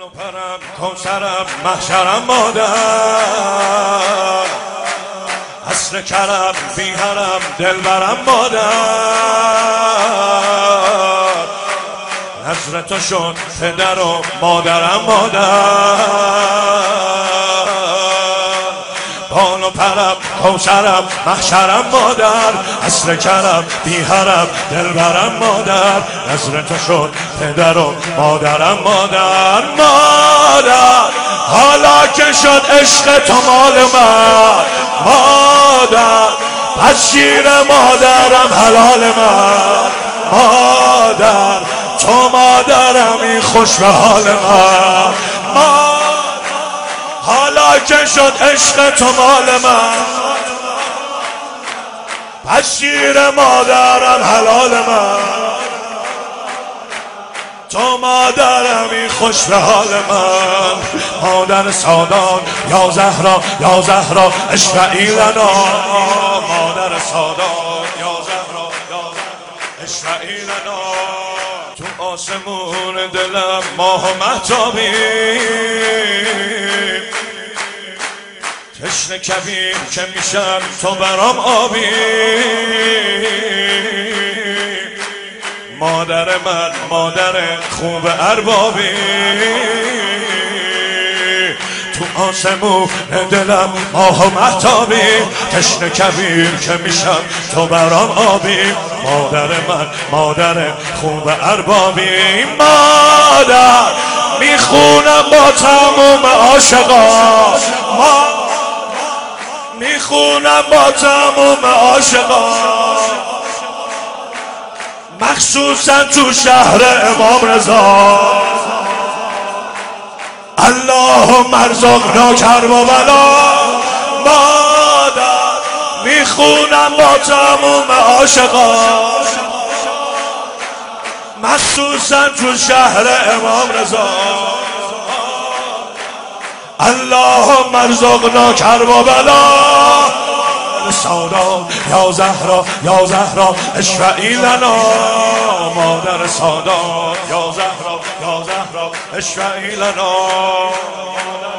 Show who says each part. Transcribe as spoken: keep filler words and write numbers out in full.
Speaker 1: بال و پرم کوثرم محشرم مادر، اصل کرم بیهرم دلبرم مادر، نظر تو شد پدر و مادرم مادر، بال و پرم کوثرم محشرم مادر، اصل کرم بیهرم دلبرم مادر، نظر تو شد پدر و مادرم مادر. مادر حالا که شد عشق تو مال من مادر، پس شیر مادرم حلال من مادر، تو مادرمی خوش به حال من مادر، حالا که شد عشق تو مال من، پس شیر مادرم حلال من، تو مادرمی خوش به حال من. مادر سادان یا زهرا یا زهرا اشفعی لنا، مادر سادان یا زهرا یا زهرا اشفعی لنا. تو آسمون دلم ماه و مهتابی، تشنه کبیر که میشم تو برام آبی، مادر من مادر خوب اربابی، تو آسمون دلم ماه و مهتابی، تشنه کبیر که میشم تو برام آبی، مادر من مادر خوب اربابی. مادر میخونم با تموم عاشقا، میخونم با تموم عاشقا، مخصوصا تو شهر امام رضا. اللهم ارزقنا کرب و بلا. مادر میخونم با تموم عاشقا، مخصوصا تو شهر امام رضا. اللهم ارزقنا کرب و بلا. سادان یا زهرا یا زهرا اشفعی لنا، مادر سادان یا زهرا یا زهرا اشفعی لنا.